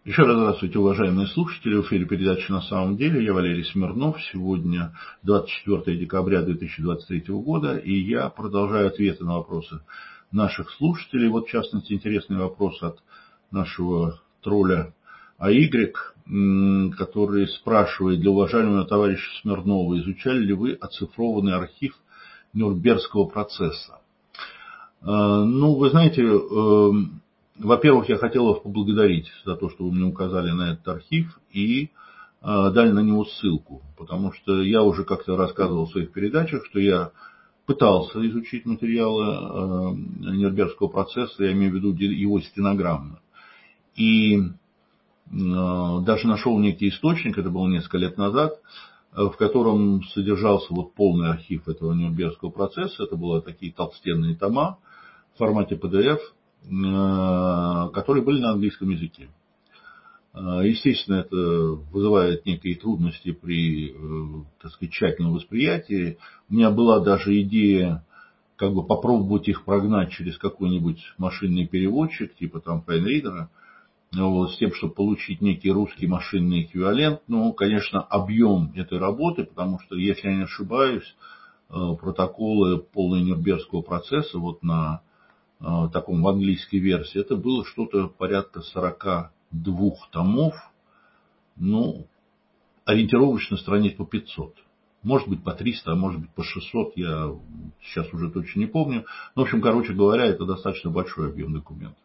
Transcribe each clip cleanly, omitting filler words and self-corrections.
Еще раз здравствуйте, уважаемые слушатели. В эфире передача «На самом деле». Я Валерий Смирнов. Сегодня 24 декабря 2023 года. И я продолжаю ответы на вопросы наших слушателей. Вот, в частности, интересный вопрос от нашего тролля АY, который спрашивает: для уважаемого товарища Смирнова, изучали ли вы оцифрованный архив Нюрнбергского процесса? Ну, вы знаете, во-первых, я хотел вас поблагодарить за то, что вы мне указали на этот архив и дали на него ссылку, потому что я уже как-то рассказывал в своих передачах, что я пытался изучить материалы Нюрнбергского процесса, я имею в виду его стенограммы, и даже нашел некий источник, это было несколько лет назад, в котором содержался вот полный архив этого Нюрнбергского процесса. Это были такие толстенные тома в формате PDF, которые были на английском языке. Естественно, это вызывает некие трудности при, так сказать, тщательном восприятии. У меня была даже идея как бы попробовать их прогнать через какой-нибудь машинный переводчик, типа там файнридера, вот, с тем, чтобы получить некий русский машинный эквивалент. Ну, конечно, объем этой работы, потому что, если я не ошибаюсь, протоколы полного Нюрнбергского процесса вот на таком в английской версии, это было что-то порядка 42 томов, ну, ориентировочно страниц по 500. Может быть по 300, а может быть по 600, я сейчас уже точно не помню. Но, в общем, короче говоря, это достаточно большой объем документов.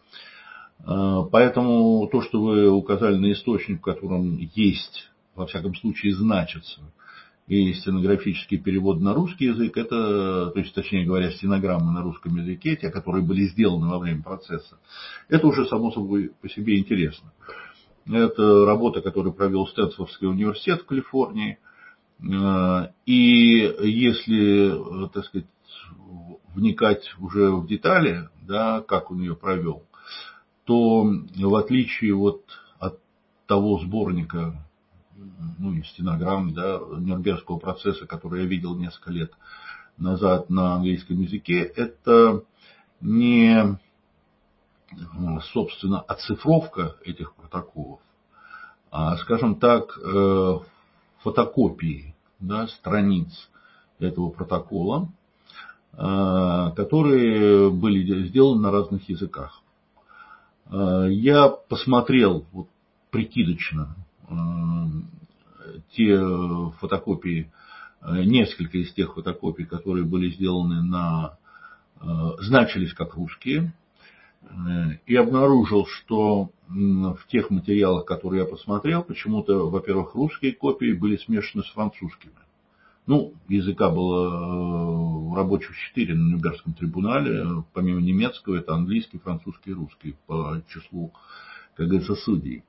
Поэтому то, что вы указали на источник, в котором есть, во всяком случае, значится и стенографический перевод на русский язык, это, то есть, точнее говоря, стенограммы на русском языке, те, которые были сделаны во время процесса, это уже само собой по себе интересно. Это работа, которую провел Стэнфордский университет в Калифорнии. И если, так сказать, вникать уже в детали, да, как он ее провел, то в отличие вот от того сборника, ну и стенограмм, да, Нюрнбергского процесса, который я видел несколько лет назад на английском языке, это не, собственно, оцифровка этих протоколов, а, скажем так, фотокопии, да, страниц этого протокола, которые были сделаны на разных языках. Я посмотрел вот, прикидочно те фотокопии, несколько из тех фотокопий, которые были сделаны значились как русские, и обнаружил, что в тех материалах, которые я посмотрел, почему-то, во-первых, русские копии были смешаны с французскими. Ну, языка было рабочих 4 на Нюрнбергском трибунале, помимо немецкого, это английский, французский и русский по числу, как говорится, судей.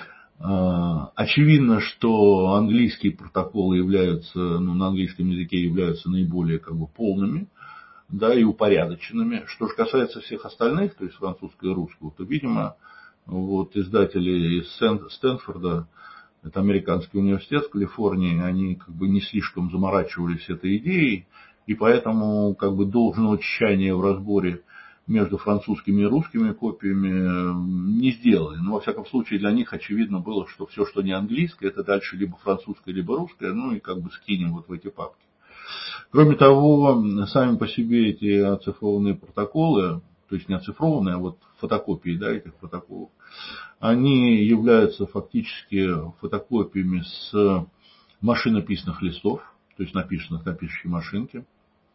Очевидно, что английские протоколы являются, ну, на английском языке являются наиболее как бы полными, да, и упорядоченными. Что же касается всех остальных, то есть французского и русского, то, видимо, вот издатели из Стэнфорда, это американский университет в Калифорнии, они как бы не слишком заморачивались этой идеей, и поэтому как бы должного тщания в разборе между французскими и русскими копиями не сделали. Но, во всяком случае, для них очевидно было, что все, что не английское, это дальше либо французское, либо русское, ну и как бы скинем вот в эти папки. Кроме того, сами по себе эти оцифрованные протоколы, то есть не оцифрованные, а вот фотокопии, да, этих протоколов, они являются фактически фотокопиями с машинописных листов, то есть написанных на пишущей машинке,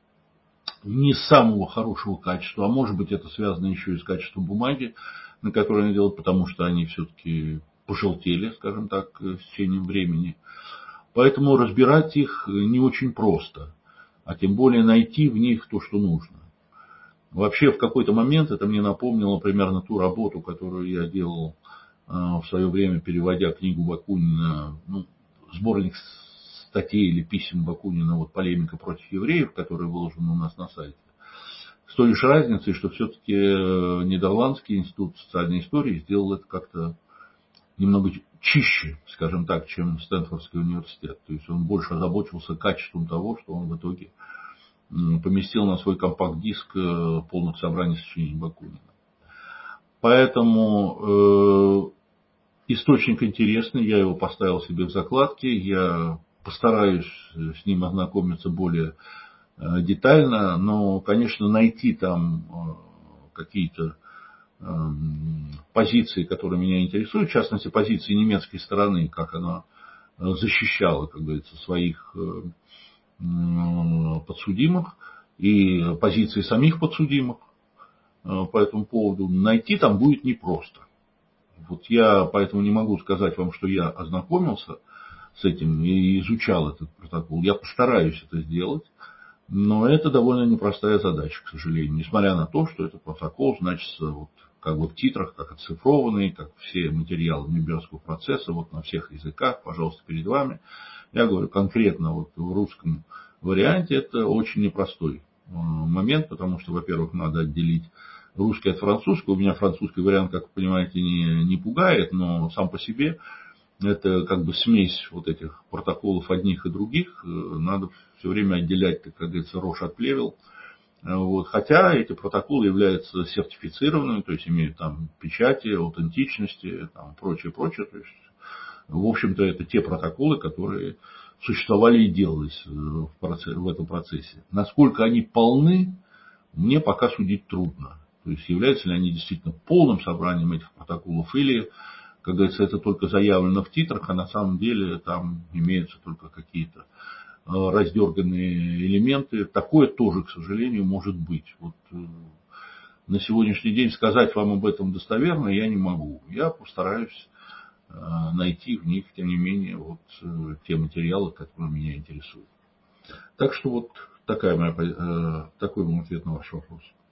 не самого хорошего качества, а может быть это связано еще и с качеством бумаги, на которой они делают, потому что они все-таки пожелтели, скажем так, с течением времени. Поэтому разбирать их не очень просто, а тем более найти в них то, что нужно. Вообще в какой-то момент это мне напомнило примерно ту работу, которую я делал в свое время, переводя книгу Бакунина, ну, сборник статей или писем Бакунина, вот полемика против евреев, который выложен у нас на сайте. С той лишь разницей, что все-таки Нидерландский институт социальной истории сделал это как-то немного чище, скажем так, чем Стэнфордский университет. То есть он больше озаботился качеством того, что он в итоге поместил на свой компакт-диск полных собраний сочинений Бакунина. Поэтому Источник интересный, я его поставил себе в закладки, я постараюсь с ним ознакомиться более детально, но, конечно, найти там какие-то позиции, которые меня интересуют, в частности, позиции немецкой стороны, как она защищала, как говорится, своих подсудимых и позиции самих подсудимых по этому поводу, найти там будет непросто. Вот я поэтому не могу сказать вам, что я ознакомился с этим и изучал этот протокол. Я постараюсь это сделать, но это довольно непростая задача, к сожалению. Несмотря на то, что этот протокол значится вот, как бы в титрах, как оцифрованный, как все материалы Нюрнбергского процесса, вот на всех языках, пожалуйста, перед вами. Я говорю конкретно вот в русском варианте, это очень непростой момент, потому что, во-первых, надо отделить русский от французского. Меня французский вариант, как вы понимаете, не пугает, но сам по себе это как бы смесь вот этих протоколов одних и других. Надо все время отделять, так как говорится, рожь от плевел. Вот. Хотя эти протоколы являются сертифицированными, то есть имеют там печати, аутентичности, там, прочее, прочее. То есть, в общем-то, это те протоколы, которые существовали и делались в этом процессе. Насколько они полны, мне пока судить трудно. То есть являются ли они действительно полным собранием этих протоколов или, как говорится, это только заявлено в титрах, а на самом деле там имеются только какие-то раздерганные элементы. Такое тоже, к сожалению, может быть. Вот на сегодняшний день сказать вам об этом достоверно я не могу. Я постараюсь найти в них, тем не менее, вот те материалы, которые меня интересуют. Так что вот такой мой ответ на ваш вопрос.